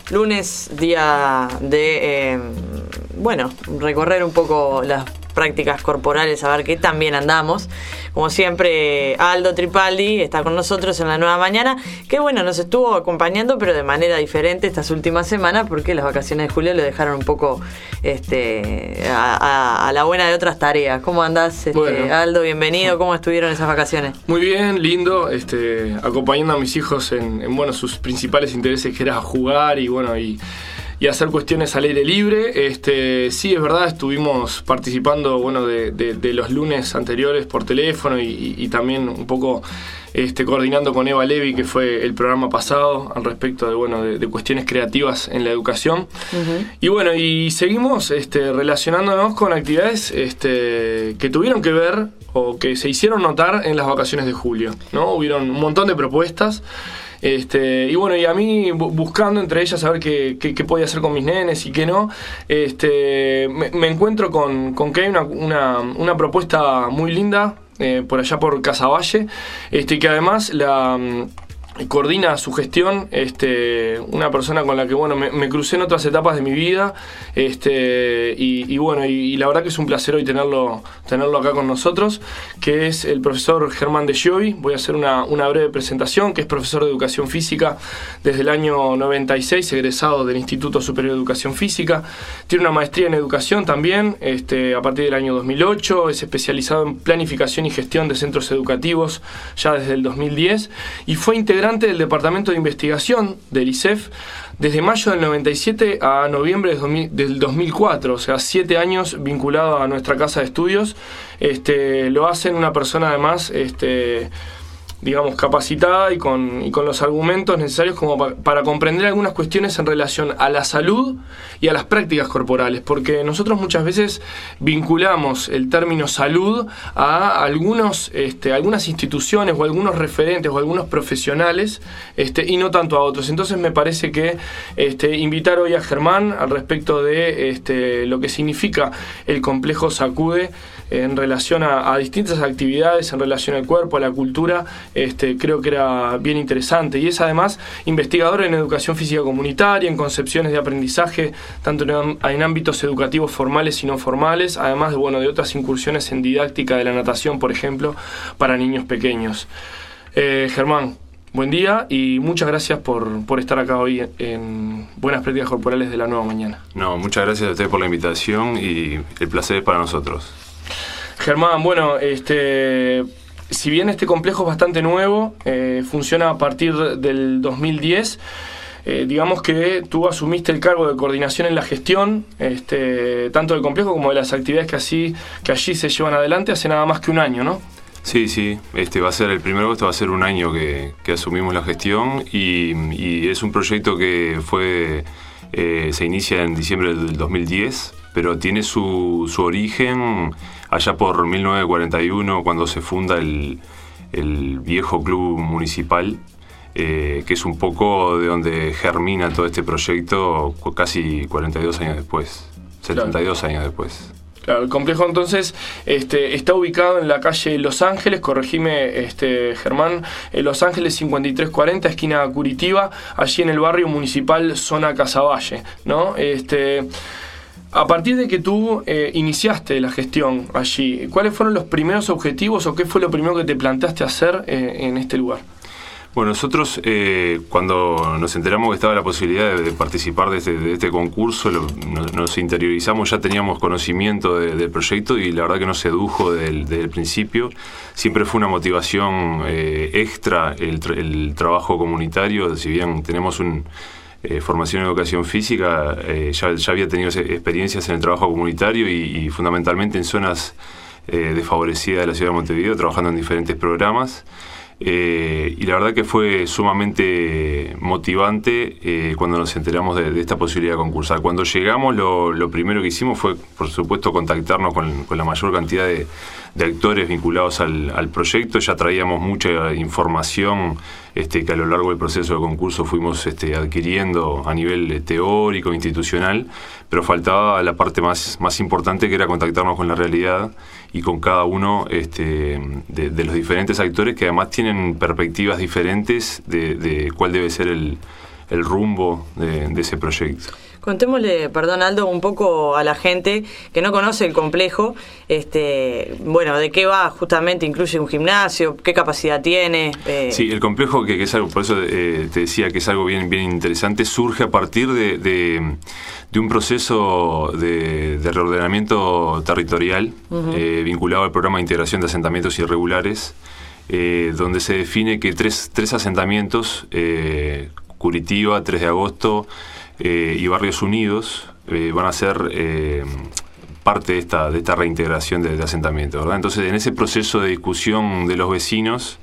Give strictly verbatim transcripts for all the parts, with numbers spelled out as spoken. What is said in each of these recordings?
lunes, día de, eh, bueno, recorrer un poco las prácticas corporales, a ver qué tan bien andamos. Como siempre, Aldo Tripaldi está con nosotros en La Nueva Mañana, que bueno, nos estuvo acompañando, pero de manera diferente estas últimas semanas, porque las vacaciones de julio le dejaron un poco este, a, a, a la buena de otras tareas. ¿Cómo andás, este, bueno. Aldo? Bienvenido. ¿Cómo estuvieron esas vacaciones? Muy bien, lindo, este, acompañando a mis hijos en, en bueno, sus principales intereses, que era jugar y bueno, y y hacer cuestiones al aire libre. Este, sí, es verdad, estuvimos participando bueno, de, de, de los lunes anteriores por teléfono y, y, y también un poco este, coordinando con Eva Levi, que fue el programa pasado, al respecto de, bueno, de, de cuestiones creativas en la educación. Uh-huh. Y bueno, y seguimos este, relacionándonos con actividades este, que tuvieron que ver o que se hicieron notar en las vacaciones de julio, ¿no? Hubieron un montón de propuestas. Este, y bueno, y a mí buscando entre ellas saber qué, qué, qué podía hacer con mis nenes y qué no, este, me, me encuentro con, con que hay una, una, una propuesta muy linda eh, por allá por Casaballe, este, que además la coordina su gestión este, una persona con la que bueno me, me crucé en otras etapas de mi vida, este, y, y bueno, y, y la verdad que es un placer hoy tenerlo, tenerlo acá con nosotros, que es el profesor Germán de Giovi. Voy a hacer una, una breve presentación, que es profesor de Educación Física desde el año noventa y seis, egresado del Instituto Superior de Educación Física. Tiene una maestría en Educación también, este, a partir del año dos mil ocho, es especializado en Planificación y Gestión de Centros Educativos ya desde el dos mil diez, y fue integrante del Departamento de Investigación del I C E F desde mayo del noventa y siete a noviembre del dos mil cuatro, o sea, siete años vinculado a nuestra casa de estudios. Este, lo hacen una persona además, este, digamos, capacitada y con, y con los argumentos necesarios como pa, para comprender algunas cuestiones en relación a la salud y a las prácticas corporales, porque nosotros muchas veces vinculamos el término salud a algunos, este, algunas instituciones o algunos referentes o algunos profesionales, este, y no tanto a otros. Entonces me parece que este, invitar hoy a Germán al respecto de este, lo que significa el complejo SACUDE en relación a, a distintas actividades, en relación al cuerpo, a la cultura, este, creo que era bien interesante. Y es además investigador en educación física comunitaria, en concepciones de aprendizaje, tanto en, en ámbitos educativos formales y no formales, además de, bueno, de otras incursiones en didáctica de la natación, por ejemplo, para niños pequeños. Eh, Germán, buen día y muchas gracias por, por estar acá hoy en Buenas Prácticas Corporales de La Nueva Mañana. No, muchas gracias a ustedes por la invitación y el placer es para nosotros. Germán, bueno, este, si bien este complejo es bastante nuevo, eh, funciona a partir del dos mil diez, eh, digamos que tú asumiste el cargo de coordinación en la gestión, este, tanto del complejo como de las actividades que, así, que allí se llevan adelante hace nada más que un año, ¿no? Sí, sí, este va a ser el primero de agosto, va a ser un año que, que asumimos la gestión y, y es un proyecto que fue eh, se inicia en diciembre del dos mil diez, pero tiene su, su origen allá por mil novecientos cuarenta y uno, cuando se funda el, el viejo club municipal, eh, que es un poco de donde germina todo este proyecto casi cuarenta y dos años después, setenta y dos Claro. años después. Claro, el complejo entonces este, está ubicado en la calle Los Ángeles, corregime este, Germán, en Los Ángeles cincuenta y tres cuarenta, esquina Curitiba, allí en el barrio municipal Zona Casaballe, ¿no? Este, a partir de que tú eh, iniciaste la gestión allí, ¿cuáles fueron los primeros objetivos o qué fue lo primero que te planteaste hacer eh, en este lugar? Bueno, nosotros eh, cuando nos enteramos que estaba la posibilidad de, de participar de este, de este concurso, lo, nos, nos interiorizamos, ya teníamos conocimiento de, del proyecto y la verdad que nos sedujo desde el, desde el principio. Siempre fue una motivación eh, extra el, el trabajo comunitario, si bien tenemos un... Eh, formación en educación física, eh, ya, ya había tenido experiencias en el trabajo comunitario y, y fundamentalmente en zonas eh, desfavorecidas de la ciudad de Montevideo, trabajando en diferentes programas. Eh, y la verdad que fue sumamente motivante eh, cuando nos enteramos de, de esta posibilidad de concursar. Cuando llegamos, lo, lo primero que hicimos fue, por supuesto, contactarnos con, con la mayor cantidad de, de actores vinculados al, al proyecto. Ya traíamos mucha información este, que a lo largo del proceso de concurso fuimos este, adquiriendo a nivel teórico, institucional, pero faltaba la parte más, más importante, que era contactarnos con la realidad y con cada uno este, de, de los diferentes actores, que además tienen perspectivas diferentes de, de cuál debe ser el, el rumbo de, de ese proyecto. Contémosle, perdón Aldo, un poco a la gente que no conoce el complejo, este, bueno, de qué va justamente, incluye un gimnasio, qué capacidad tiene. Eh. Sí, el complejo, que, que es algo, por eso eh, te decía que es algo bien, bien interesante, surge a partir de, de, de un proceso de, de reordenamiento territorial uh-huh. eh, vinculado al programa de integración de asentamientos irregulares, eh, donde se define que tres, tres asentamientos, eh, Curitiba, tres de agosto, Eh, y Barrios Unidos eh, van a ser eh, parte de esta, de esta reintegración de, de asentamiento, ¿verdad? Entonces, en ese proceso de discusión de los vecinos,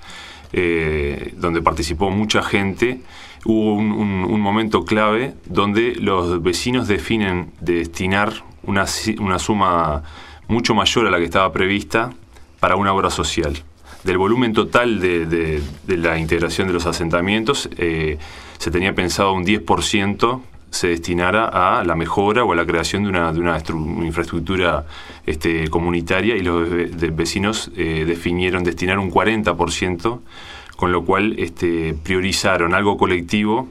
eh, donde participó mucha gente, hubo un, un, un momento clave donde los vecinos definen de destinar una, una suma mucho mayor a la que estaba prevista para una obra social. Del volumen total de, de, de la integración de los asentamientos, eh, se tenía pensado un diez por ciento se destinara a la mejora o a la creación de una, de una, una infraestructura este, comunitaria, y los de, vecinos eh, definieron destinar un cuarenta por ciento, con lo cual este, priorizaron algo colectivo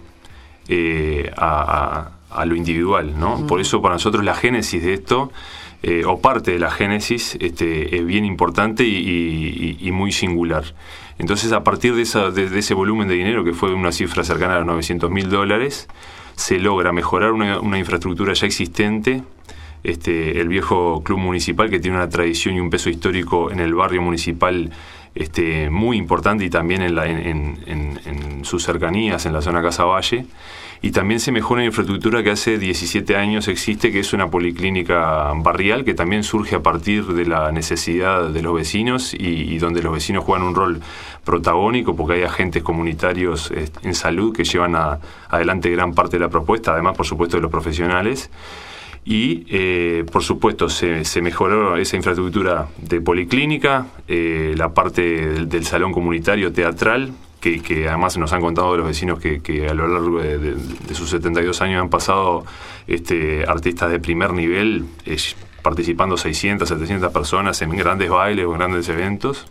eh, a, a, a lo individual, ¿no? Mm. Por eso para nosotros la génesis de esto, eh, o parte de la génesis, este, es bien importante y, y, y muy singular. Entonces, a partir de, esa, de, de ese volumen de dinero, que fue una cifra cercana a los novecientos mil dólares, se logra mejorar una, una infraestructura ya existente. Este, el viejo club municipal, que tiene una tradición y un peso histórico en el barrio municipal este, muy importante, y también en, la, en, en, en sus cercanías, en la zona Casaballe. Y también se mejora una infraestructura que hace diecisiete años existe, que es una policlínica barrial, que también surge a partir de la necesidad de los vecinos, y, y donde los vecinos juegan un rol protagónico, porque hay agentes comunitarios eh, en salud que llevan a, adelante gran parte de la propuesta, además, por supuesto, de los profesionales. Y, eh, por supuesto, se, se mejoró esa infraestructura de policlínica, eh, la parte del, del salón comunitario teatral, que, que además nos han contado los vecinos que, que a lo largo de, de, de sus setenta y dos años han pasado este, artistas de primer nivel, eh, participando seiscientas, setecientas personas en grandes bailes o grandes eventos.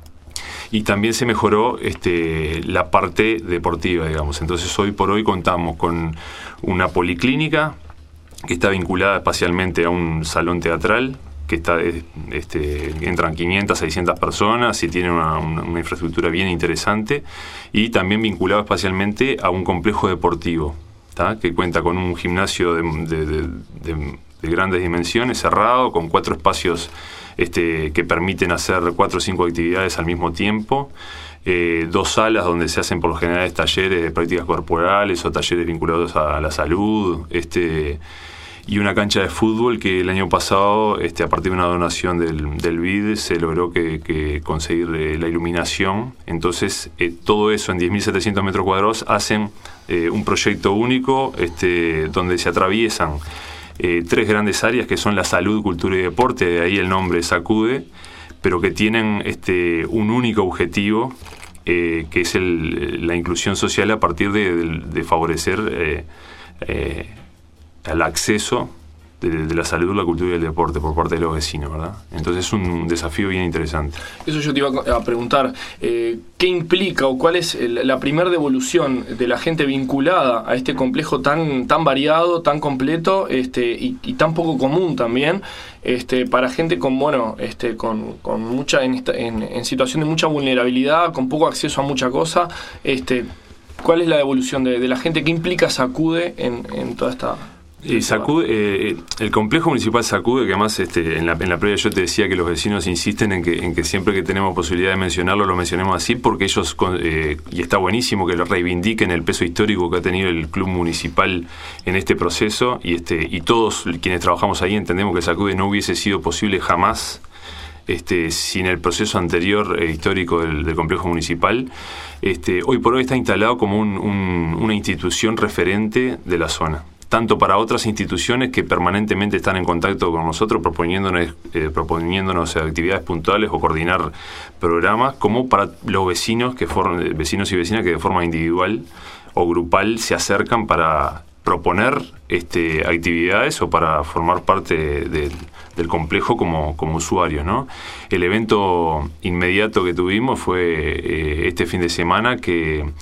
Y también se mejoró este, la parte deportiva, digamos. Entonces, hoy por hoy contamos con una policlínica que está vinculada espacialmente a un salón teatral, que está este, entran quinientas, seiscientas personas y tiene una, una, una infraestructura bien interesante, y también vinculado espacialmente a un complejo deportivo, ¿tá? Que cuenta con un gimnasio de, de, de, de, de grandes dimensiones, cerrado, con cuatro espacios este, que permiten hacer cuatro o cinco actividades al mismo tiempo. Eh, dos salas donde se hacen por lo general talleres de prácticas corporales o talleres vinculados a la salud, este, y una cancha de fútbol que el año pasado, este, a partir de una donación del, del B I D, se logró que, que conseguir eh, la iluminación. Entonces, eh, todo eso en diez mil setecientos metros cuadrados hacen eh, un proyecto único, este, donde se atraviesan eh, tres grandes áreas, que son la salud, cultura y deporte, de ahí el nombre SACUDE, pero que tienen este, un único objetivo, eh, que es el, la inclusión social a partir de, de, de favorecer eh, eh, el acceso de, de la salud, la cultura y el deporte por parte de los vecinos, ¿verdad? Entonces es un desafío bien interesante. Eso yo te iba a preguntar, eh, ¿qué implica o cuál es el, la primer devolución de la gente vinculada a este complejo tan, tan variado, tan completo este, y, y tan poco común también, este, para gente con, bueno, este, con, con mucha en, esta, en, en situación de mucha vulnerabilidad, con poco acceso a mucha cosa? Este, ¿cuál es la devolución de, de la gente? ¿Qué implica SACUDE en, en toda esta...? Y Sacude, eh, el complejo municipal Sacude, que además este, en, la, en la previa yo te decía que los vecinos insisten en que, en que siempre que tenemos posibilidad de mencionarlo, lo mencionemos así, porque ellos, eh, y está buenísimo que lo reivindiquen el peso histórico que ha tenido el club municipal en este proceso, y, este, y todos quienes trabajamos ahí entendemos que Sacude no hubiese sido posible jamás Este, sin el proceso anterior eh, histórico del, del complejo municipal. Este, hoy por hoy está instalado como un, un, una institución referente de la zona, tanto para otras instituciones que permanentemente están en contacto con nosotros proponiéndonos, eh, proponiéndonos actividades puntuales o coordinar programas, como para los vecinos, que forman, vecinos y vecinas que de forma individual o grupal se acercan para proponer este, actividades o para formar parte del, del complejo como, como usuarios, ¿no? El evento inmediato que tuvimos fue eh, este fin de semana, que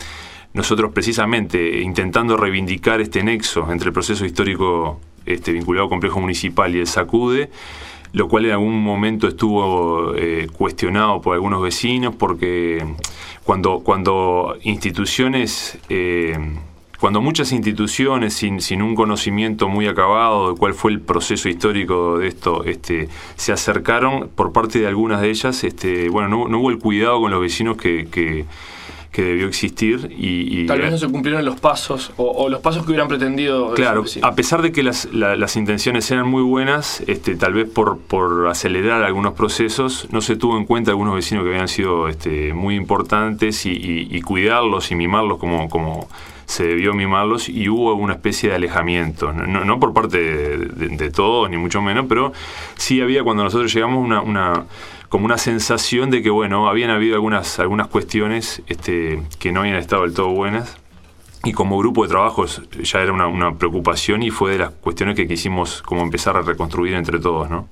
nosotros precisamente intentando reivindicar este nexo entre el proceso histórico este, vinculado al complejo municipal y el SACUDE, lo cual en algún momento estuvo eh, cuestionado por algunos vecinos, porque cuando, cuando instituciones... Eh, Cuando muchas instituciones sin, sin un conocimiento muy acabado de cuál fue el proceso histórico de esto, este, se acercaron por parte de algunas de ellas, este, bueno, no, no hubo el cuidado con los vecinos que, que, que debió existir. Y, y tal vez no se cumplieron los pasos o, o los pasos que hubieran pretendido. Claro, a pesar de que las, la, las intenciones eran muy buenas, este, tal vez por, por acelerar algunos procesos, no se tuvo en cuenta algunos vecinos que habían sido este, muy importantes y, y, y cuidarlos y mimarlos como... como se debió mimarlos, y hubo una especie de alejamiento, no, no por parte de, de, de todos, ni mucho menos, pero sí había, cuando nosotros llegamos, una, una como una sensación de que, bueno, habían habido algunas, algunas cuestiones este, que no habían estado del todo buenas, y como grupo de trabajo ya era una, una preocupación, y fue de las cuestiones que quisimos como empezar a reconstruir entre todos, ¿no?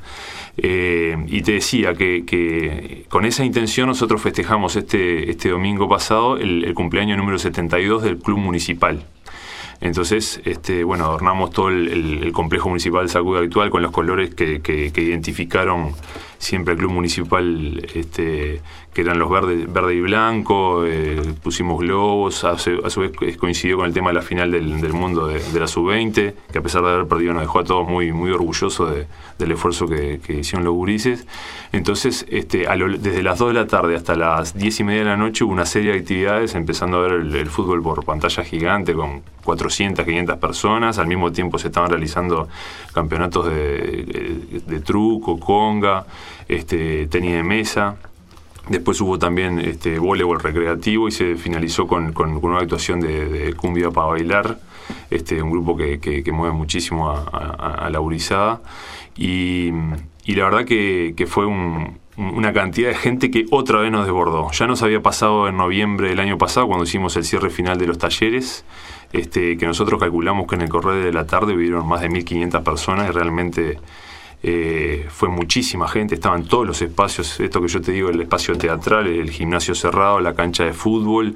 Eh, y te decía que, que con esa intención nosotros festejamos este, este domingo pasado el, el cumpleaños número setenta y dos del Club Municipal. Entonces, este, bueno, adornamos todo el, el, el complejo municipal del SACUDE actual con los colores que, que, que identificaron siempre el Club Municipal, este, que eran los verde, verde y blanco, eh, pusimos globos, a su, a su vez coincidió con el tema de la final del, del mundo de, de la sub veinte, que a pesar de haber perdido nos dejó a todos muy, muy orgullosos de, del esfuerzo que, que hicieron los gurises. Entonces, este, a lo, desde las dos de la tarde hasta las diez y media de la noche hubo una serie de actividades, empezando a ver el, el fútbol por pantalla gigante con cuatrocientas, quinientas personas. Al mismo tiempo se estaban realizando campeonatos de, de, de truco, conga, este, tenis de mesa. Después hubo también este, voleibol recreativo, y se finalizó con, con, con una actuación de, de cumbia para bailar, este, un grupo que, que, que mueve muchísimo a, a, a la gurizada. Y, y la verdad que, que fue un, una cantidad de gente que otra vez nos desbordó. Ya nos había pasado en noviembre del año pasado, cuando hicimos el cierre final de los talleres, este, que nosotros calculamos que en el correr de la tarde hubieron más de mil quinientas personas, y realmente eh, fue muchísima gente. Estaban todos los espacios, esto que yo te digo, el espacio teatral, el gimnasio cerrado, la cancha de fútbol,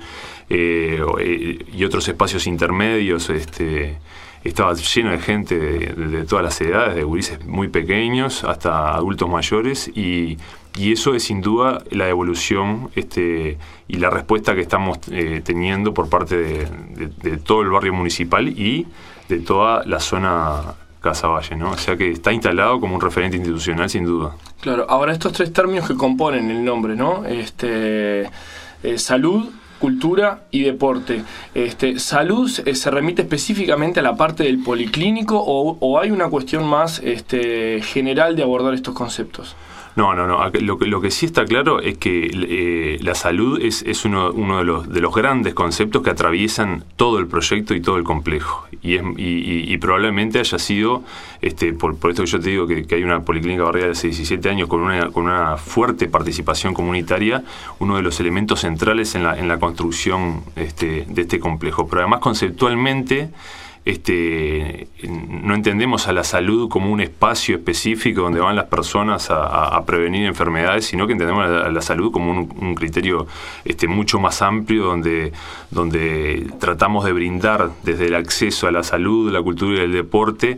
eh, y otros espacios intermedios. Este, estaba lleno de gente de, de todas las edades, de gurises muy pequeños hasta adultos mayores, y, y eso es sin duda la evolución este, y la respuesta que estamos eh, teniendo por parte de, de, de todo el barrio municipal y de toda la zona Casaballe, ¿no? O sea que está instalado como un referente institucional, sin duda. Claro, ahora estos tres términos que componen el nombre, ¿no? Este, eh, salud, cultura y deporte. Este, ¿salud eh, se remite específicamente a la parte del policlínico o, o hay una cuestión más este, general de abordar estos conceptos? No, no, no. Lo que, lo que sí está claro es que eh, la salud es, es uno, uno de, los, de los grandes conceptos que atraviesan todo el proyecto y todo el complejo. Y, es, y, y, y probablemente haya sido, este, por, por esto que yo te digo que, que hay una policlínica barrial de hace diecisiete años con una, con una fuerte participación comunitaria, uno de los elementos centrales en la, en la construcción este, de este complejo. Pero además, conceptualmente, Este, no entendemos a la salud como un espacio específico donde van las personas a, a, a prevenir enfermedades, sino que entendemos a la, a la salud como un, un criterio este, mucho más amplio, donde, donde tratamos de brindar desde el acceso a la salud, la cultura y el deporte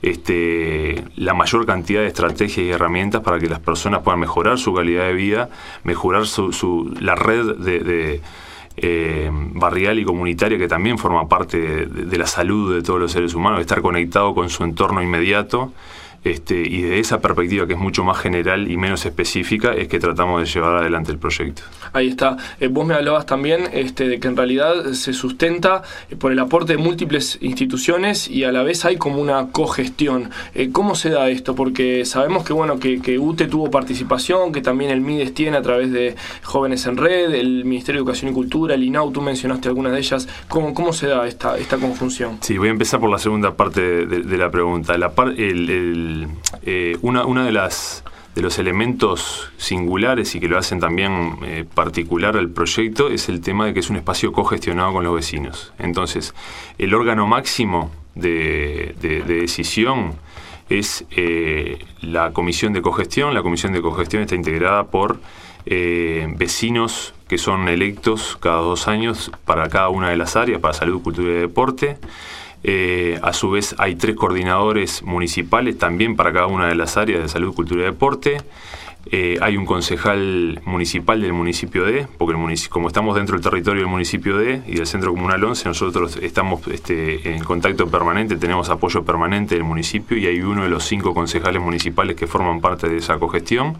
este, la mayor cantidad de estrategias y herramientas para que las personas puedan mejorar su calidad de vida, mejorar su, su, la red de, de Eh, barrial y comunitaria, que también forma parte de, de, de la salud de todos los seres humanos, de estar conectado con su entorno inmediato. Este, y de esa perspectiva, que es mucho más general y menos específica, es que tratamos de llevar adelante el proyecto. Ahí está. Eh, vos me hablabas también este, de que en realidad se sustenta por el aporte de múltiples instituciones y a la vez hay como una cogestión. Eh, ¿Cómo se da esto? Porque sabemos que bueno que, que U T E tuvo participación, que también el MIDES tiene a través de Jóvenes en Red, el Ministerio de Educación y Cultura, el INAU, tú mencionaste algunas de ellas. ¿Cómo, cómo se da esta, esta conjunción? Sí, voy a empezar por la segunda parte de, de, de la pregunta. La par, el, el Eh, una, una de las de los elementos singulares y que lo hacen también eh, particular al proyecto es el tema de que es un espacio cogestionado con los vecinos. Entonces, el órgano máximo de, de, de decisión es eh, la comisión de cogestión. La comisión de cogestión está integrada por eh, vecinos que son electos cada dos años para cada una de las áreas, para salud, cultura y deporte. Eh, a su vez hay tres coordinadores municipales también para cada una de las áreas de salud, cultura y deporte. Eh, hay un concejal municipal del municipio D, porque el munic- como estamos dentro del territorio del municipio D y del Centro Comunal once, nosotros estamos este, en contacto permanente, tenemos apoyo permanente del municipio y hay uno de los cinco concejales municipales que forman parte de esa cogestión.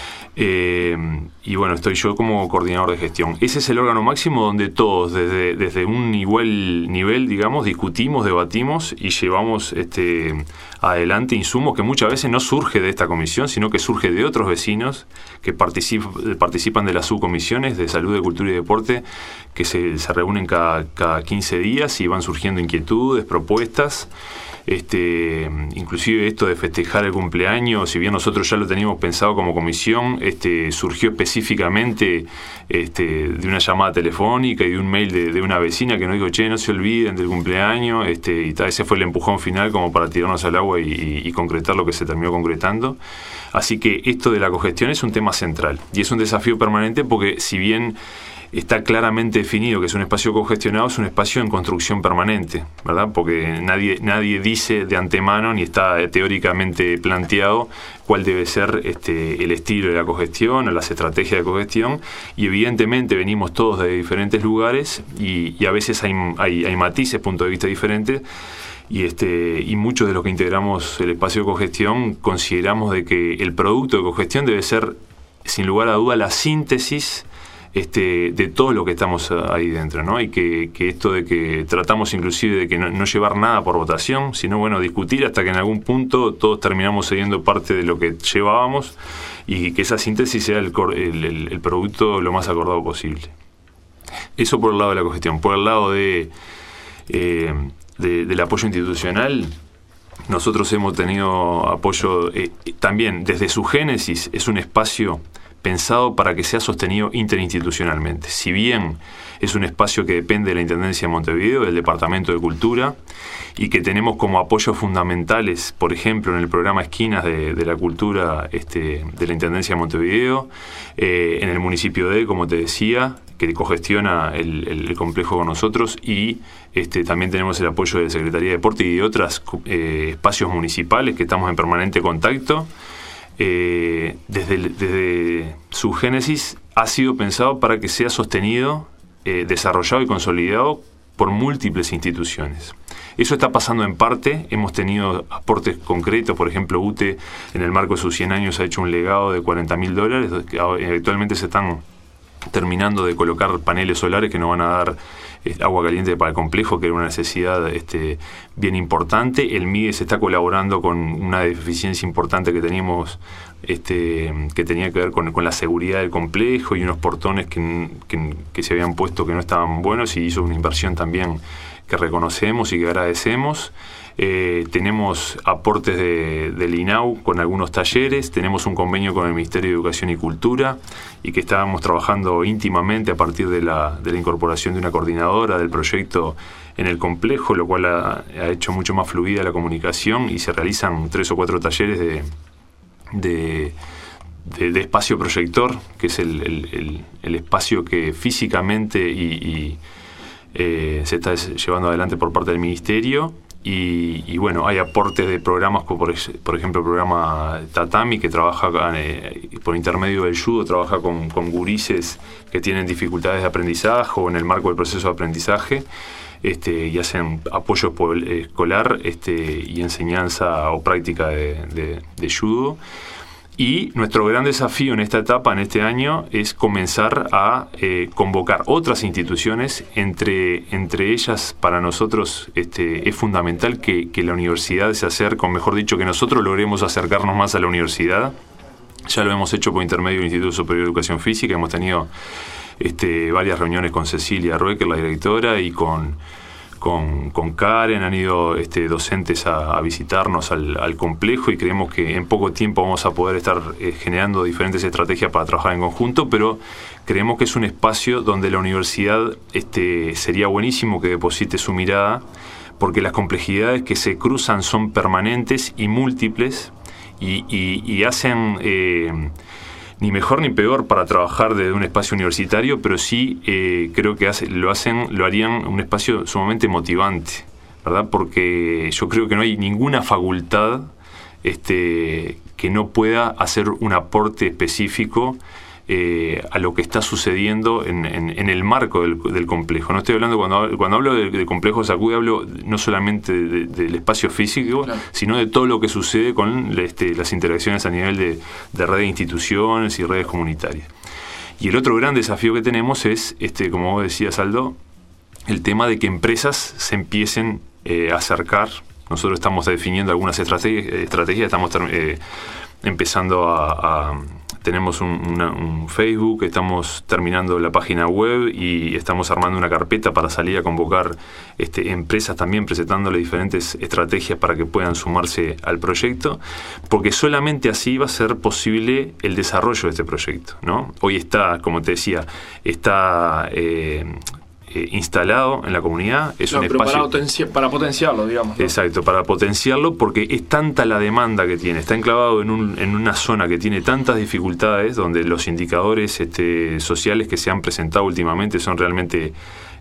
Eh, y bueno, estoy yo como coordinador de gestión. Ese es el órgano máximo donde todos, desde, desde un nivel, nivel, digamos, discutimos, debatimos y llevamos este, adelante insumos que muchas veces no surge de esta comisión, sino que surge de otros vecinos que particip- participan de las subcomisiones de salud, de cultura y deporte, que se, se reúnen cada, cada quince días y van surgiendo inquietudes, propuestas. Este, inclusive esto de festejar el cumpleaños, si bien nosotros ya lo teníamos pensado como comisión, este, surgió específicamente este, de una llamada telefónica y de un mail de, de una vecina que nos dijo, che, no se olviden del cumpleaños, este, y tal, ese fue el empujón final como para tirarnos al agua y, y, y concretar lo que se terminó concretando. Así que esto de la cogestión es un tema central y es un desafío permanente porque si bien está claramente definido que es un espacio cogestionado, es un espacio en construcción permanente, ¿verdad? Porque nadie, nadie dice de antemano ni está teóricamente planteado cuál debe ser este, el estilo de la cogestión o las estrategias de cogestión, y evidentemente venimos todos de diferentes lugares y, y a veces hay, hay, hay matices, puntos de vista diferentes, y, este, y muchos de los que integramos el espacio de cogestión consideramos de que el producto de cogestión debe ser, sin lugar a duda, la síntesis Este, de todo lo que estamos ahí dentro, ¿no? Y que, que esto de que tratamos inclusive de que no, no llevar nada por votación, sino bueno, discutir hasta que en algún punto todos terminamos cediendo parte de lo que llevábamos y que esa síntesis sea el, el, el, el producto lo más acordado posible. Eso por el lado de la cogestión. Por el lado de, eh, de del apoyo institucional, nosotros hemos tenido apoyo eh, también desde su génesis. Es un espacio pensado para que sea sostenido interinstitucionalmente. Si bien es un espacio que depende de la Intendencia de Montevideo, del Departamento de Cultura, y que tenemos como apoyos fundamentales, por ejemplo, en el programa Esquinas de, de la Cultura este, de la Intendencia de Montevideo, eh, en el municipio de, como te decía, que cogestiona el, el, el complejo con nosotros, y este, también tenemos el apoyo de la Secretaría de Deporte y de otros eh, espacios municipales que estamos en permanente contacto. Eh, desde, desde su génesis ha sido pensado para que sea sostenido, eh, desarrollado y consolidado por múltiples instituciones. Eso está pasando en parte. Hemos tenido aportes concretos, por ejemplo, U T E en el marco de sus cien años ha hecho un legado de cuarenta mil dólares, que actualmente se están terminando de colocar paneles solares que nos van a dar eh, agua caliente para el complejo, que era una necesidad este, bien importante. El M I D E S está colaborando con una deficiencia importante que teníamos, este, que tenía que ver con, con la seguridad del complejo y unos portones que, que, que se habían puesto que no estaban buenos, y hizo una inversión también que reconocemos y que agradecemos. Eh, tenemos aportes de, del I N A U con algunos talleres, tenemos un convenio con el Ministerio de Educación y Cultura y que estábamos trabajando íntimamente a partir de la, de la incorporación de una coordinadora del proyecto en el complejo, lo cual ha, ha hecho mucho más fluida la comunicación y se realizan tres o cuatro talleres de, de, de, de espacio proyector, que es el, el, el, el espacio que físicamente y, y, eh, se está llevando adelante por parte del Ministerio. Y, y bueno, hay aportes de programas como por, por ejemplo el programa Tatami, que trabaja eh, por intermedio del judo, trabaja con, con gurises que tienen dificultades de aprendizaje o en el marco del proceso de aprendizaje, este, y hacen apoyo escolar este, y enseñanza o práctica de, de, de judo. Y nuestro gran desafío en esta etapa, en este año, es comenzar a eh, convocar otras instituciones. Entre, entre ellas, para nosotros este, es fundamental que, que la universidad se acerque, o mejor dicho, que nosotros logremos acercarnos más a la universidad. Ya lo hemos hecho por intermedio del Instituto Superior de Educación Física. Hemos tenido este, varias reuniones con Cecilia Ruecker, la directora, y con... Con, con Karen, han ido este, docentes a, a visitarnos al, al complejo, y creemos que en poco tiempo vamos a poder estar eh, generando diferentes estrategias para trabajar en conjunto, pero creemos que es un espacio donde la universidad este, sería buenísimo que deposite su mirada, porque las complejidades que se cruzan son permanentes y múltiples, y, y, y hacen... Eh, ni mejor ni peor para trabajar desde un espacio universitario, pero sí eh, creo que hace, lo hacen, lo harían un espacio sumamente motivante, ¿verdad? Porque yo creo que no hay ninguna facultad este, que no pueda hacer un aporte específico Eh, a lo que está sucediendo en, en, en el marco del, del complejo. No estoy hablando, cuando, cuando hablo del, del complejo Sacude, hablo no solamente de, de, del espacio físico, claro, sino de todo lo que sucede con este, las interacciones a nivel de, de redes de instituciones y redes comunitarias. Y el otro gran desafío que tenemos es, este, como vos decías, Aldo, el tema de que empresas se empiecen eh, a acercar. Nosotros estamos definiendo algunas estrategias, estrategias estamos eh, empezando a... a Tenemos un, una, un Facebook, estamos terminando la página web y estamos armando una carpeta para salir a convocar este, empresas también, presentándole diferentes estrategias para que puedan sumarse al proyecto, porque solamente así va a ser posible el desarrollo de este proyecto, ¿no? Hoy está, como te decía, está... Eh, Eh, instalado en la comunidad, es no, un pero espacio para, potenci para potenciarlo, digamos, ¿no? Exacto, para potenciarlo, porque es tanta la demanda que tiene, está enclavado en, un, en una zona que tiene tantas dificultades, donde los indicadores este, sociales que se han presentado últimamente son realmente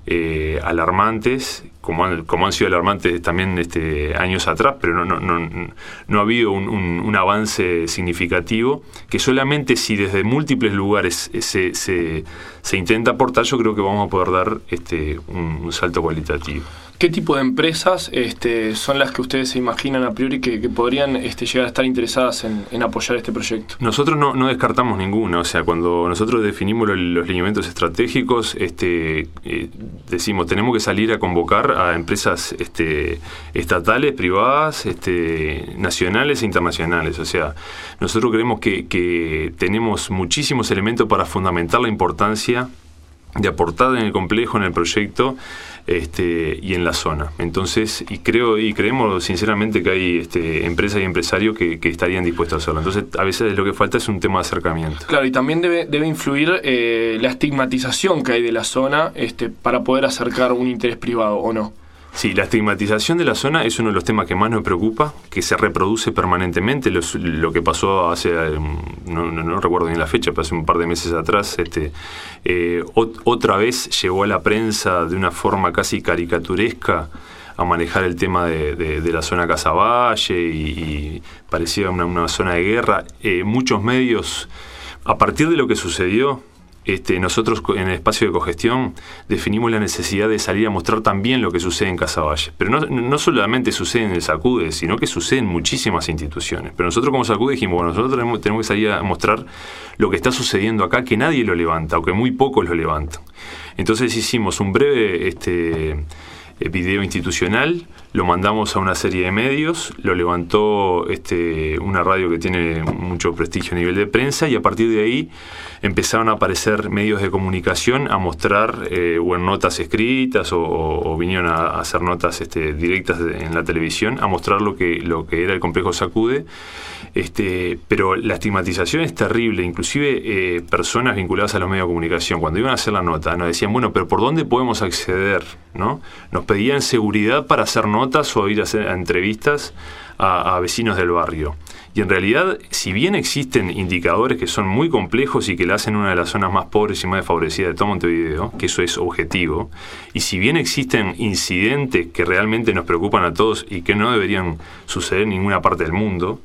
eh, alarmantes, como han, como han sido alarmantes también este, años atrás, pero no, no, no, no ha habido un, un, un avance significativo, que solamente si desde múltiples lugares se, se, se intenta aportar, yo creo que vamos a poder dar este, un, un salto cualitativo. ¿Qué tipo de empresas este, son las que ustedes se imaginan a priori que, que podrían este, llegar a estar interesadas en, en apoyar este proyecto? Nosotros no, no descartamos ninguna. O sea, cuando nosotros definimos los, los lineamientos estratégicos, este, eh, decimos, tenemos que salir a convocar a empresas este, estatales, privadas, este, nacionales e internacionales. O sea, nosotros creemos que, que tenemos muchísimos elementos para fundamentar la importancia de aportar en el complejo, en el proyecto, este, y en la zona. Entonces, y creo y creemos sinceramente que hay este, empresas y empresarios que, que estarían dispuestos a hacerlo. Entonces, a veces lo que falta es un tema de acercamiento. Claro, y también debe, debe influir eh, la estigmatización que hay de la zona este, para poder acercar un interés privado, ¿o no? Sí, la estigmatización de la zona es uno de los temas que más nos preocupa, que se reproduce permanentemente. Los, lo que pasó hace, no, no, no recuerdo ni la fecha, pero hace un par de meses atrás, este, eh, ot, otra vez llegó a la prensa de una forma casi caricaturesca a manejar el tema de, de, de la zona Casaballe y, y parecía una, una zona de guerra. Eh, muchos medios, a partir de lo que sucedió, Este, nosotros en el espacio de cogestión definimos la necesidad de salir a mostrar también lo que sucede en Casaballe. Pero no, no solamente sucede en el Sacude, sino que sucede en muchísimas instituciones. Pero nosotros como Sacude dijimos, bueno, nosotros tenemos, tenemos que salir a mostrar lo que está sucediendo acá, que nadie lo levanta, o que muy pocos lo levantan. Entonces hicimos un breve este, video institucional, lo mandamos a una serie de medios, lo levantó este, una radio que tiene mucho prestigio a nivel de prensa, y a partir de ahí empezaron a aparecer medios de comunicación a mostrar eh, o en notas escritas o, o, o vinieron a, a hacer notas este, directas en la televisión a mostrar lo que, lo que era el complejo Sacude. Este, pero la estigmatización es terrible. Inclusive eh, personas vinculadas a los medios de comunicación, cuando iban a hacer la nota, nos decían, bueno, pero ¿por dónde podemos acceder? ¿No? Nos pedían seguridad para hacer notas o ir a hacer a entrevistas a, a vecinos del barrio. Y en realidad, si bien existen indicadores que son muy complejos y que la hacen una de las zonas más pobres y más desfavorecidas de todo Montevideo, que eso es objetivo, y si bien existen incidentes que realmente nos preocupan a todos y que no deberían suceder en ninguna parte del mundo,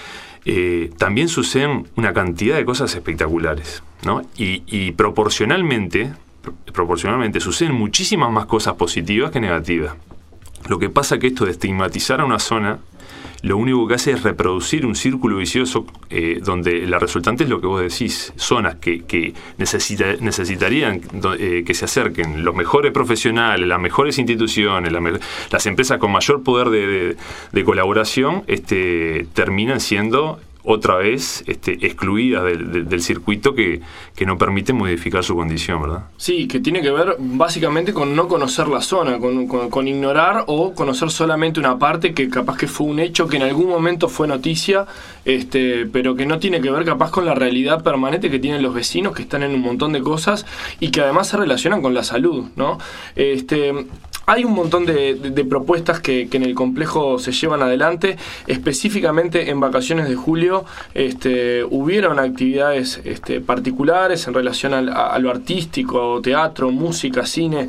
eh, también suceden una cantidad de cosas espectaculares, ¿no? Y, y proporcionalmente, proporcionalmente suceden muchísimas más cosas positivas que negativas. Lo que pasa es que esto de estigmatizar a una zona, lo único que hace es reproducir un círculo vicioso eh, donde la resultante es lo que vos decís, zonas que, que necesita, necesitarían eh, que se acerquen los mejores profesionales, las mejores instituciones, la me las empresas con mayor poder de, de, de colaboración, este, terminan siendo otra vez este, excluidas del, del, del circuito que, que no permite modificar su condición, ¿verdad? Sí, que tiene que ver básicamente con no conocer la zona, con, con, con ignorar o conocer solamente una parte que capaz que fue un hecho que en algún momento fue noticia, este, pero que no tiene que ver capaz con la realidad permanente que tienen los vecinos, que están en un montón de cosas y que además se relacionan con la salud, ¿no? Este, hay un montón de, de, de propuestas que, que en el complejo se llevan adelante. Específicamente en vacaciones de julio este, hubieron actividades este, particulares en relación al, a, a lo artístico, teatro, música, cine.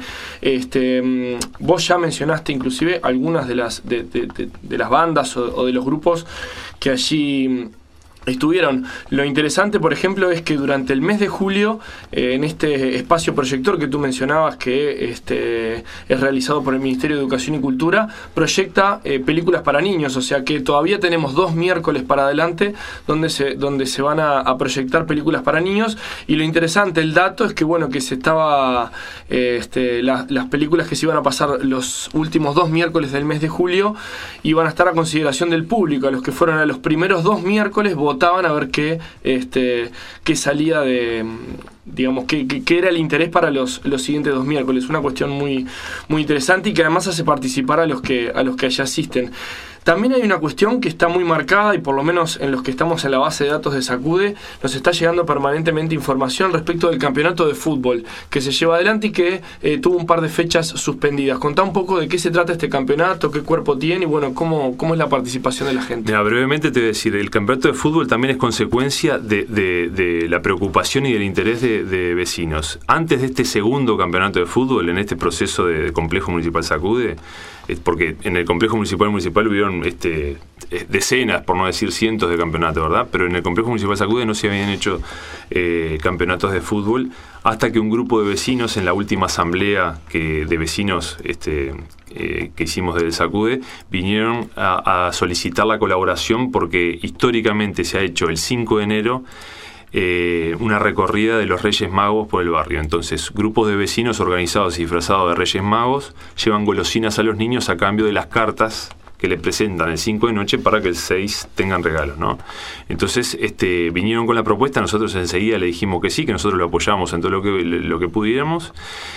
Este, vos ya mencionaste inclusive algunas de las, de, de, de, de las bandas o, o de los grupos que allí estuvieron. Lo interesante, por ejemplo, es que durante el mes de julio, eh, en este espacio proyector que tú mencionabas, que este, es realizado por el Ministerio de Educación y Cultura, proyecta eh, películas para niños, o sea que todavía tenemos dos miércoles para adelante donde se, donde se van a, a proyectar películas para niños. Y lo interesante, el dato, es que bueno, que se estaba eh, este, la, las películas que se iban a pasar los últimos dos miércoles del mes de julio iban a estar a consideración del público. A los que fueron a los primeros dos miércoles votaban a ver qué, este, qué salía de, digamos, qué, qué, qué era el interés para los, los siguientes dos miércoles. Una cuestión muy, muy interesante y que además hace participar a los que, a los que allá asisten. También hay una cuestión que está muy marcada, y por lo menos en los que estamos en la base de datos de SACUDE, nos está llegando permanentemente información respecto del campeonato de fútbol que se lleva adelante y que eh, tuvo un par de fechas suspendidas. Contá un poco de qué se trata este campeonato, qué cuerpo tiene y bueno, cómo, cómo es la participación de la gente. Mira, brevemente te voy a decir, el campeonato de fútbol también es consecuencia de, de, de la preocupación y del interés de, de vecinos. Antes de este segundo campeonato de fútbol, en este proceso de, de complejo municipal SACUDE, porque en el complejo municipal municipal hubieron este, decenas, por no decir cientos de campeonatos, ¿verdad? Pero en el complejo municipal SACUDE no se habían hecho eh, campeonatos de fútbol hasta que un grupo de vecinos en la última asamblea que, de vecinos este, eh, que hicimos del SACUDE vinieron a, a solicitar la colaboración porque históricamente se ha hecho el cinco de enero Eh, una recorrida de los Reyes Magos por el barrio. Entonces, grupos de vecinos organizados y disfrazados de Reyes Magos llevan golosinas a los niños a cambio de las cartas que le presentan el cinco de noche para que el seis tengan regalos, ¿no? Entonces, este, vinieron con la propuesta, nosotros enseguida le dijimos que sí, que nosotros lo apoyamos en todo lo que, lo que pudiéramos,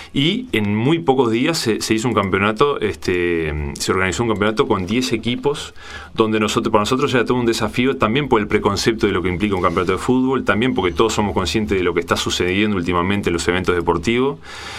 y en muy pocos días se, se hizo un campeonato, este, se organizó un campeonato con diez equipos, donde nosotros, para nosotros era todo un desafío, también por el preconcepto de lo que implica un campeonato de fútbol, también porque todos somos conscientes de lo que está sucediendo últimamente en los eventos deportivos,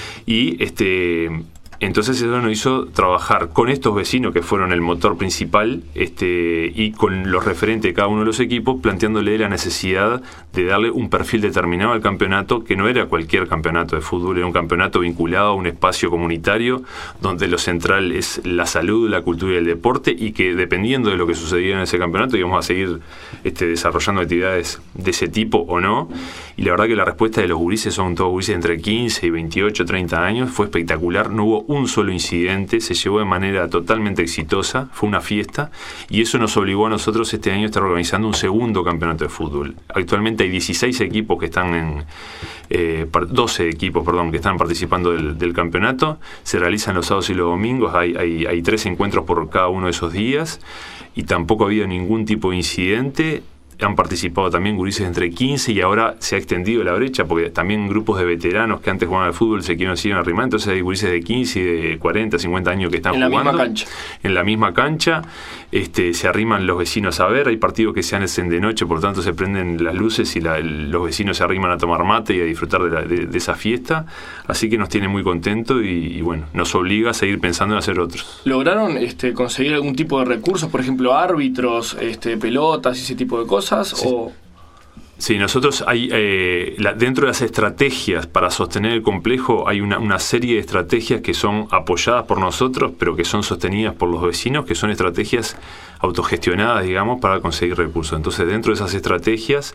y este... Entonces eso nos hizo trabajar con estos vecinos que fueron el motor principal este, y con los referentes de cada uno de los equipos, planteándole la necesidad de darle un perfil determinado al campeonato, que no era cualquier campeonato de fútbol, era un campeonato vinculado a un espacio comunitario donde lo central es la salud, la cultura y el deporte, y que dependiendo de lo que sucediera en ese campeonato íbamos a seguir este, desarrollando actividades de ese tipo o no. Y la verdad que la respuesta de los gurises, son todos gurises entre quince y veintiocho, treinta años, fue espectacular. No hubo un solo incidente, se llevó de manera totalmente exitosa, fue una fiesta, y eso nos obligó a nosotros este año a estar organizando un segundo campeonato de fútbol. Actualmente hay dieciséis equipos que están en eh, doce equipos, perdón, que están participando del, del campeonato. Se realizan los sábados y los domingos, hay, hay, hay tres encuentros por cada uno de esos días, y tampoco ha habido ningún tipo de incidente. Han participado también gurises entre quince y ahora se ha extendido la brecha porque también grupos de veteranos que antes jugaban al fútbol se quieren siguen arrimar, entonces hay gurises de quince y de cuarenta, cincuenta años que están en jugando la misma cancha. En la misma cancha, este, se arriman los vecinos a ver, hay partidos que se hacen de noche, por tanto se prenden las luces y la, el, los vecinos se arriman a tomar mate y a disfrutar de, la, de, de esa fiesta, así que nos tiene muy contentos y, y bueno, nos obliga a seguir pensando en hacer otros. ¿Lograron este, conseguir algún tipo de recursos, por ejemplo árbitros, este, pelotas y ese tipo de cosas? Sí. O Sí, nosotros hay eh, la, dentro de las estrategias para sostener el complejo hay una, una serie de estrategias que son apoyadas por nosotros, pero que son sostenidas por los vecinos, que son estrategias autogestionadas, digamos, para conseguir recursos. Entonces, dentro de esas estrategias,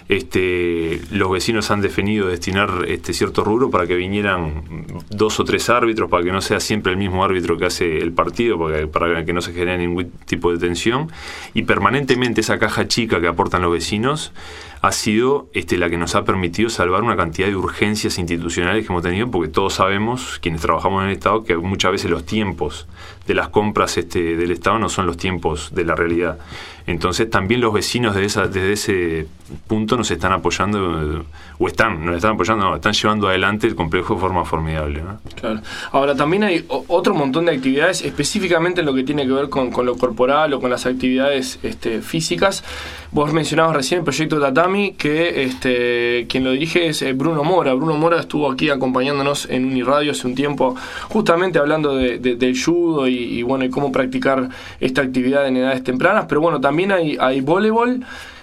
este, los vecinos han definido destinar este cierto rubro para que vinieran dos o tres árbitros, para que no sea siempre el mismo árbitro que hace el partido, para, para que no se genere ningún tipo de tensión. Y permanentemente esa caja chica que aportan los vecinos ha sido este, la que nos ha permitido salvar una cantidad de urgencias institucionales que hemos tenido, porque todos sabemos, quienes trabajamos en el Estado, que muchas veces los tiempos de las compras este, del Estado no son los tiempos de la realidad. Entonces también los vecinos de esa, desde ese punto nos están apoyando, o están, nos están apoyando, no, están llevando adelante el complejo de forma formidable, ¿no? Claro. Ahora también hay otro montón de actividades, específicamente en lo que tiene que ver con, con lo corporal o con las actividades este, físicas. Vos mencionabas recién el proyecto Tatami, Academy, que este, quien lo dirige es Bruno Mora. Bruno Mora estuvo aquí acompañándonos en Uniradio hace un tiempo, justamente hablando de, de, del judo y, y bueno, y cómo practicar esta actividad en edades tempranas. Pero bueno, también hay, hay voleibol,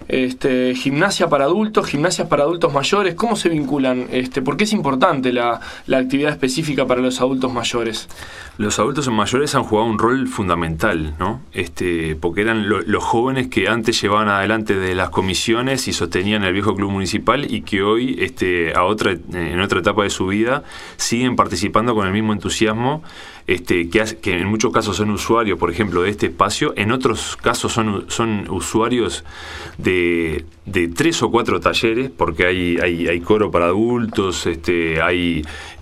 este, gimnasia para adultos, gimnasias para adultos mayores. ¿Cómo se vinculan? Este, ¿Por qué es importante la, la actividad específica para los adultos mayores? Los adultos mayores han jugado un rol fundamental, ¿no? Este, porque eran lo, los jóvenes que antes llevaban adelante de las comisiones y sostenían el viejo club municipal y que hoy, este, a otra, en otra etapa de su vida, siguen participando con el mismo entusiasmo, este, que, hace, que en muchos casos son usuarios, por ejemplo, de este espacio, en otros casos son, son usuarios de, de tres o cuatro talleres, porque hay, hay, hay coro para adultos, este, hay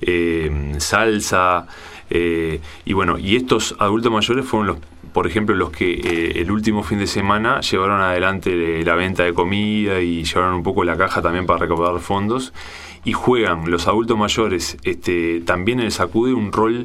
eh, salsa. Eh, y bueno, y estos adultos mayores fueron los, por ejemplo, los que eh, el último fin de semana llevaron adelante la venta de comida y llevaron un poco la caja también para recaudar fondos, y juegan los adultos mayores este, también en el Sacude un rol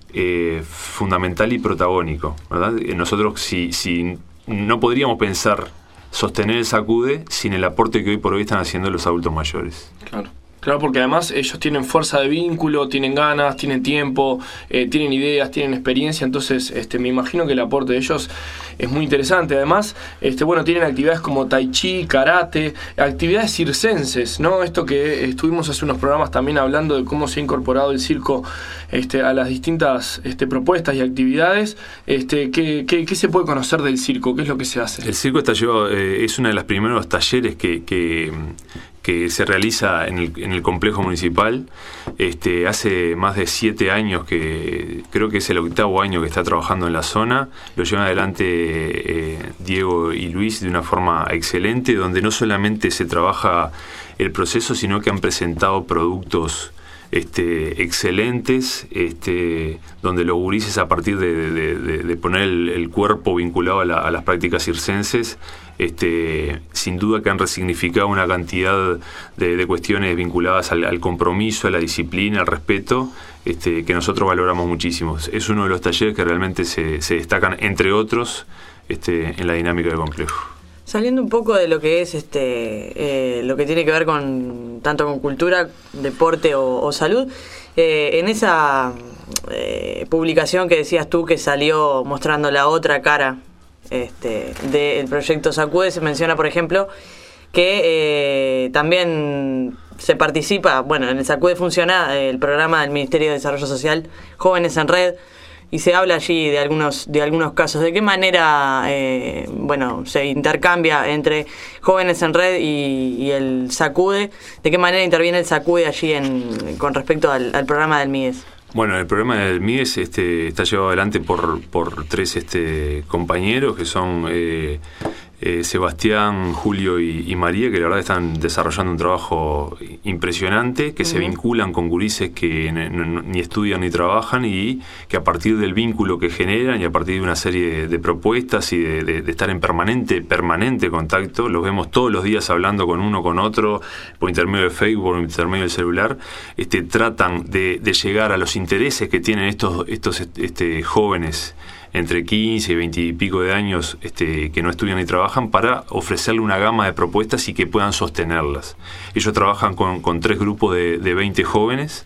eh, fundamental y protagónico, ¿verdad? Nosotros si, si no podríamos pensar sostener el Sacude sin el aporte que hoy por hoy están haciendo los adultos mayores. Claro. Claro, porque además ellos tienen fuerza de vínculo, tienen ganas, tienen tiempo, eh, tienen ideas, tienen experiencia, entonces este, me imagino que el aporte de ellos es muy interesante. Además, este, bueno, tienen actividades como tai chi, karate, actividades circenses, ¿no? Esto que estuvimos hace unos programas también hablando de cómo se ha incorporado el circo este, a las distintas este, propuestas y actividades. Este, ¿qué, qué, ¿Qué se puede conocer del circo? ¿Qué es lo que se hace? El circo está llevado, eh, es uno de los primeros talleres que... que que se realiza en el, en el complejo municipal. Este, hace más de siete años que creo que es el octavo año que está trabajando en la zona. Lo llevan adelante eh, Diego y Luis de una forma excelente, donde no solamente se trabaja el proceso, sino que han presentado productos Este, excelentes, este, donde los gurises, a partir de, de, de, de poner el, el cuerpo vinculado a, la, a las prácticas circenses, este, sin duda que han resignificado una cantidad de, de cuestiones vinculadas al, al compromiso, a la disciplina, al respeto, este, que nosotros valoramos muchísimo. Es uno de los talleres que realmente se, se destacan, entre otros, este, en la dinámica del complejo. Saliendo un poco de lo que es este eh, lo que tiene que ver con tanto con cultura, deporte o, o salud, eh, en esa eh, publicación que decías tú que salió mostrando la otra cara este, del proyecto Sacude, se menciona, por ejemplo, que eh, también se participa, bueno, en el Sacude funciona el programa del Ministerio de Desarrollo Social, Jóvenes en Red, y se habla allí de algunos de algunos casos. ¿De qué manera eh, bueno se intercambia entre Jóvenes en Red y, y el Sacude? ¿De qué manera interviene el Sacude allí en, con respecto al, al programa del M I E S? Bueno, el programa del M I E S este, está llevado adelante por, por tres este, compañeros que son eh, eh, Sebastián, Julio y, y María, que la verdad están desarrollando un trabajo impresionante, que uh-huh. se vinculan con gurises que n- n- ni estudian ni trabajan, y que a partir del vínculo que generan y a partir de una serie de, de propuestas y de, de, de estar en permanente permanente contacto, los vemos todos los días hablando con uno con otro por intermedio de Facebook, por intermedio del celular, este, tratan de, de llegar a los intereses que tienen estos, estos este, jóvenes entre quince y veinte y pico de años este, que no estudian ni trabajan, para ofrecerle una gama de propuestas y que puedan sostenerlas. Ellos trabajan con, con tres grupos de, de veinte jóvenes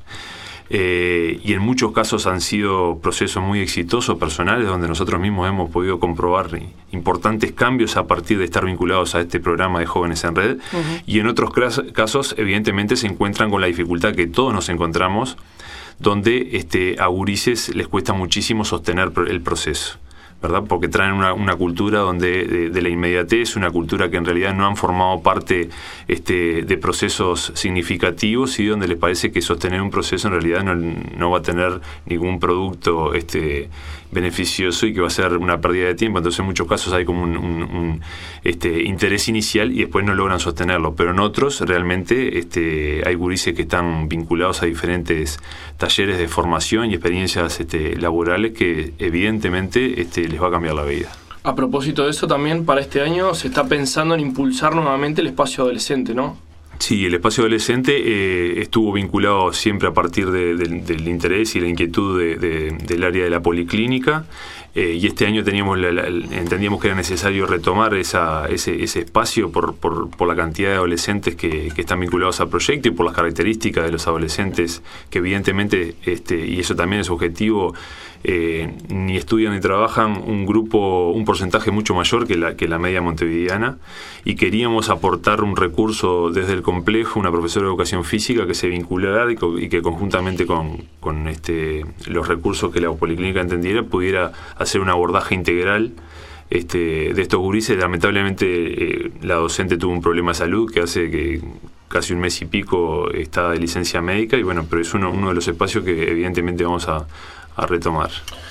eh, y en muchos casos han sido procesos muy exitosos personales, donde nosotros mismos hemos podido comprobar importantes cambios a partir de estar vinculados a este programa de Jóvenes en Red. Uh-huh. Y en otros casos evidentemente se encuentran con la dificultad que todos nos encontramos, donde este, a gurises les cuesta muchísimo sostener el proceso, ¿verdad? Porque traen una, una cultura donde de, de la inmediatez, una cultura que en realidad no han formado parte este, de procesos significativos, y donde les parece que sostener un proceso en realidad no, no va a tener ningún producto este, beneficioso y que va a ser una pérdida de tiempo. Entonces en muchos casos hay como un, un, un este, interés inicial y después no logran sostenerlo, pero en otros realmente este, hay gurises que están vinculados a diferentes talleres de formación y experiencias este, laborales que evidentemente este, les va a cambiar la vida. A propósito de eso, también para este año se está pensando en impulsar nuevamente el espacio adolescente, ¿no? Sí, el espacio adolescente eh, estuvo vinculado siempre a partir de, de, del interés y la inquietud de, de, del área de la policlínica. Eh, y este año teníamos la, la, entendíamos que era necesario retomar esa, ese, ese espacio por, por, por la cantidad de adolescentes que, que están vinculados al proyecto y por las características de los adolescentes que evidentemente, este, y eso también es objetivo, eh, ni estudian ni trabajan un grupo, un porcentaje mucho mayor que la, que la media montevideana, y queríamos aportar un recurso desde el complejo, una profesora de educación física que se vinculara y, co, y que conjuntamente con, con este, los recursos que la policlínica entendiera pudiera hacer un abordaje integral este, de estos gurises. Lamentablemente eh, la docente tuvo un problema de salud que hace que casi un mes y pico está de licencia médica, y bueno, pero es uno, uno de los espacios que evidentemente vamos a, a retomar.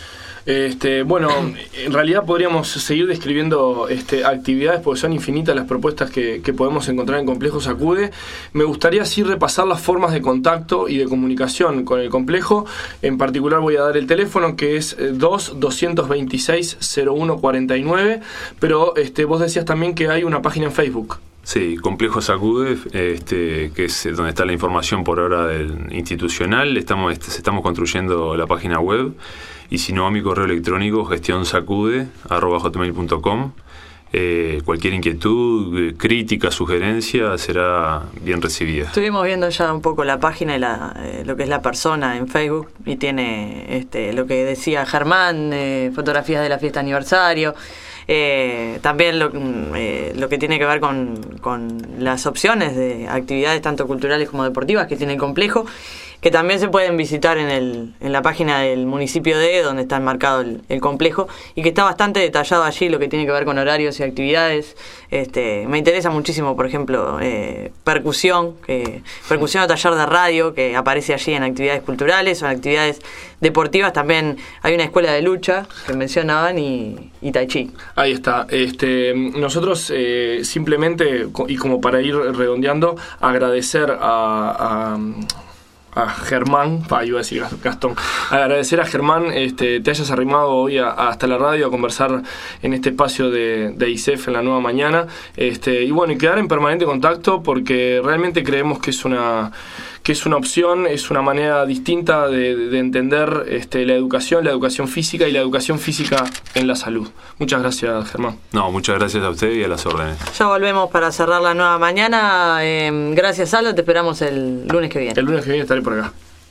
Este, bueno, en realidad podríamos seguir describiendo este, actividades porque son infinitas las propuestas que, que podemos encontrar en Complejo Sacude. Me gustaría así repasar las formas de contacto y de comunicación con el complejo. En particular voy a dar el teléfono, que es dos doscientos veintiséis cero uno cuarenta y nueve, pero este, vos decías también que hay una página en Facebook. Sí, Complejo Sacude, este, que es donde está la información por ahora del institucional. Estamos, este, estamos construyendo la página web, y si no, a mi correo electrónico gestionsacude arroba hotmail punto com. Eh, cualquier inquietud, crítica, sugerencia será bien recibida. Estuvimos viendo ya un poco la página y la, eh, lo que es la persona en Facebook, y tiene este, lo que decía Germán, eh, fotografías de la fiesta de aniversario. Eh, también lo, eh, lo que tiene que ver con, con las opciones de actividades tanto culturales como deportivas que tiene el complejo, que también se pueden visitar en, el, en la página del municipio de, donde está enmarcado el, el complejo, y que está bastante detallado allí lo que tiene que ver con horarios y actividades. Este, me interesa muchísimo, por ejemplo, eh, percusión, que, percusión o taller de radio, que aparece allí en actividades culturales o en actividades deportivas. También hay una escuela de lucha que mencionaban, y, y tai chi. Ahí está. Este, nosotros eh, simplemente, y como para ir redondeando, agradecer a... a a Germán, pa, iba a decir Gastón, agradecer a Germán este, te hayas arrimado hoy a, a hasta la radio a conversar en este espacio de, de I C E F en la nueva mañana, este, y bueno, y quedar en permanente contacto, porque realmente creemos que es una que es una opción, es una manera distinta de, de entender este, la educación, la educación física y la educación física en la salud. Muchas gracias, Germán. No, muchas gracias a usted y a las órdenes. Ya volvemos para cerrar la nueva mañana. Eh, gracias, Aldo, te esperamos el lunes que viene. El lunes que viene estaré por acá.